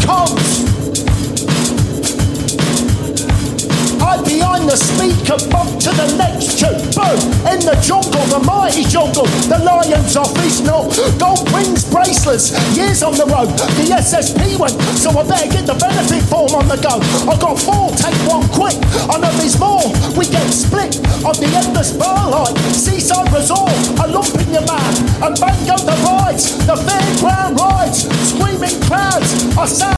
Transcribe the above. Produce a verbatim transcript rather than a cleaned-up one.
comes. Hide behind the speaker, bump to the next tune. Boom! In the jungle, the mighty jungle, the lion's off his nut. Gold rings, bracelets, years on the road. The S S P went, so I better get the benefit form on the go. I got four, take one quick. I know there's more. We get split on the endless barlight. Seaside resort, a lump in your mouth. And bango the rides, the fairground rides. Screaming crowds, I sound